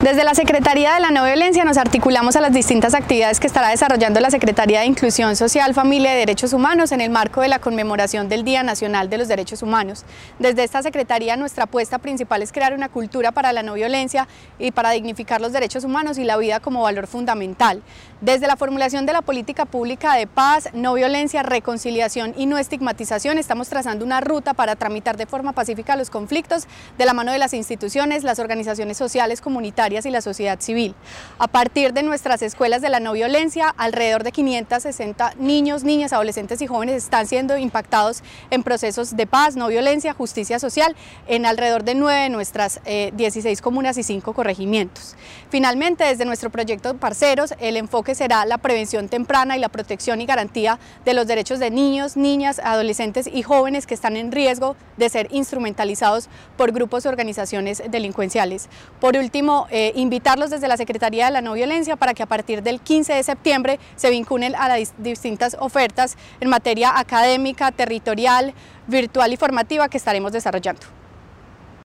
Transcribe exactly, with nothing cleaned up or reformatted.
Desde la Secretaría de la No Violencia nos articulamos a las distintas actividades que estará desarrollando la Secretaría de Inclusión Social, Familia y Derechos Humanos en el marco de la conmemoración del Día Nacional de los Derechos Humanos. Desde esta Secretaría nuestra apuesta principal es crear una cultura para la no violencia y para dignificar los derechos humanos y la vida como valor fundamental. Desde la formulación de la política pública de paz, no violencia, reconciliación y no estigmatización estamos trazando una ruta para tramitar de forma pacífica los conflictos de la mano de las instituciones, las organizaciones sociales, comunitarias y la sociedad civil. A partir de nuestras escuelas de la no violencia, alrededor de quinientos sesenta niños, niñas, adolescentes y jóvenes están siendo impactados en procesos de paz, no violencia, justicia social en alrededor de nueve de nuestras eh, dieciséis comunas y cinco corregimientos. Finalmente, desde nuestro proyecto Parceros, el enfoque será la prevención temprana y la protección y garantía de los derechos de niños, niñas, adolescentes y jóvenes que están en riesgo de ser instrumentalizados por grupos o organizaciones delincuenciales. Por último, eh, invitarlos desde la Secretaría de la No Violencia para que a partir del quince de septiembre se vinculen a las distintas ofertas en materia académica, territorial, virtual y formativa que estaremos desarrollando.